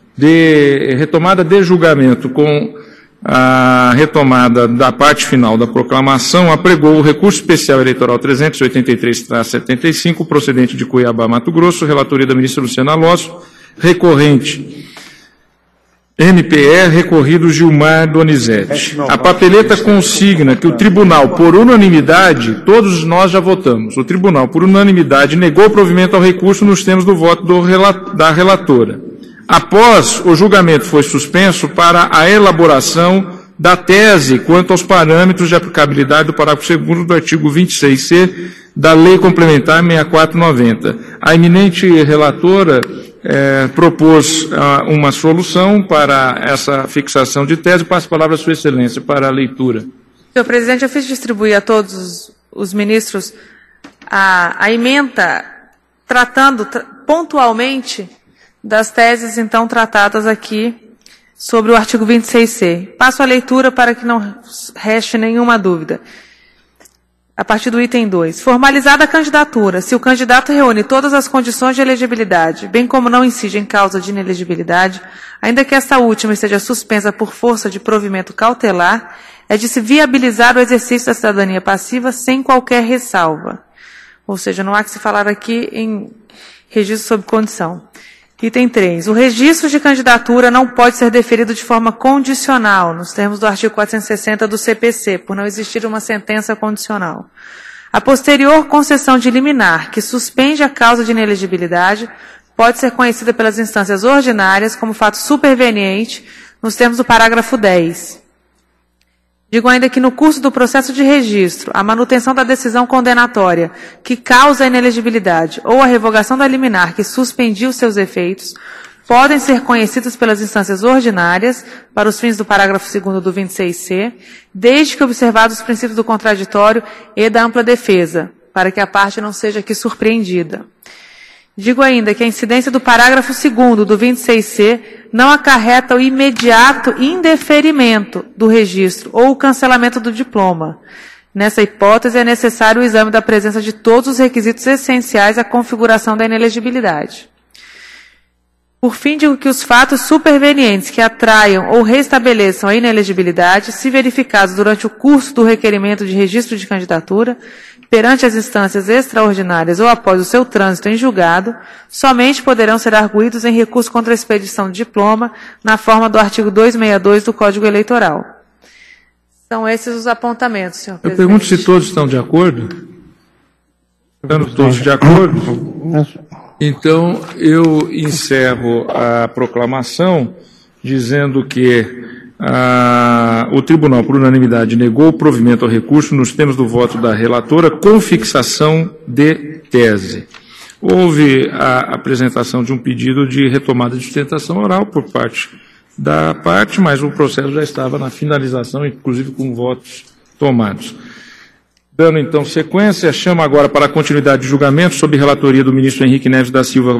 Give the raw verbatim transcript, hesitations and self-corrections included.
de retomada de julgamento com a retomada da parte final da proclamação, apregou o recurso especial eleitoral trezentos e oitenta e três traço setenta e cinco, procedente de Cuiabá, Mato Grosso, relatoria da ministra Luciana Alócio, recorrente M P E, recorrido Gilmar Donizete. A papeleta consigna que o tribunal, por unanimidade, todos nós já votamos, o tribunal, por unanimidade, negou o provimento ao recurso nos termos do voto do, da relatora. Após o julgamento foi suspenso para a elaboração da tese quanto aos parâmetros de aplicabilidade do parágrafo segundo do artigo vinte e seis C da Lei Complementar sessenta e quatro noventa. A eminente relatora eh, propôs ah, uma solução para essa fixação de tese. Passo a palavra à Sua Excelência para a leitura. Senhor presidente, eu fiz distribuir a todos os ministros a, a ementa tratando tra pontualmente das teses, então, tratadas aqui sobre o artigo vinte e seis C. Passo a leitura para que não reste nenhuma dúvida. A partir do item dois. Formalizada a candidatura, se o candidato reúne todas as condições de elegibilidade, bem como não incide em causa de inelegibilidade, ainda que esta última esteja suspensa por força de provimento cautelar, é de se viabilizar o exercício da cidadania passiva sem qualquer ressalva. Ou seja, não há que se falar aqui em registro sob condição. Item três. O registro de candidatura não pode ser deferido de forma condicional, nos termos do artigo quatrocentos e sessenta do C P C, por não existir uma sentença condicional. A posterior concessão de liminar, que suspende a causa de inelegibilidade, pode ser conhecida pelas instâncias ordinárias como fato superveniente, nos termos do parágrafo dez. Digo ainda que no curso do processo de registro, a manutenção da decisão condenatória que causa a inelegibilidade ou a revogação da liminar que suspendiu seus efeitos podem ser conhecidas pelas instâncias ordinárias para os fins do parágrafo segundo do vinte e seis C, desde que observados os princípios do contraditório e da ampla defesa, para que a parte não seja aqui surpreendida. Digo ainda que a incidência do parágrafo segundo do vinte e seis C não acarreta o imediato indeferimento do registro ou o cancelamento do diploma. Nessa hipótese, é necessário o exame da presença de todos os requisitos essenciais à configuração da inelegibilidade. Por fim, digo que os fatos supervenientes que atraiam ou restabeleçam a inelegibilidade, se verificados durante o curso do requerimento de registro de candidatura, perante as instâncias extraordinárias ou após o seu trânsito em julgado, somente poderão ser arguidos em recurso contra a expedição de diploma, na forma do artigo duzentos e sessenta e dois do Código Eleitoral. São esses os apontamentos, senhor Eu presidente. pergunto se todos estão de acordo. Estão todos de acordo? Então, eu encerro a proclamação dizendo que ah, o Tribunal, por unanimidade, negou o provimento ao recurso nos termos do voto da relatora com fixação de tese. Houve a apresentação de um pedido de retomada de sustentação oral por parte da parte, mas o processo já estava na finalização, inclusive com votos tomados. Dando, então, sequência, chamo agora para a continuidade de julgamento sob relatoria do ministro Henrique Neves da Silva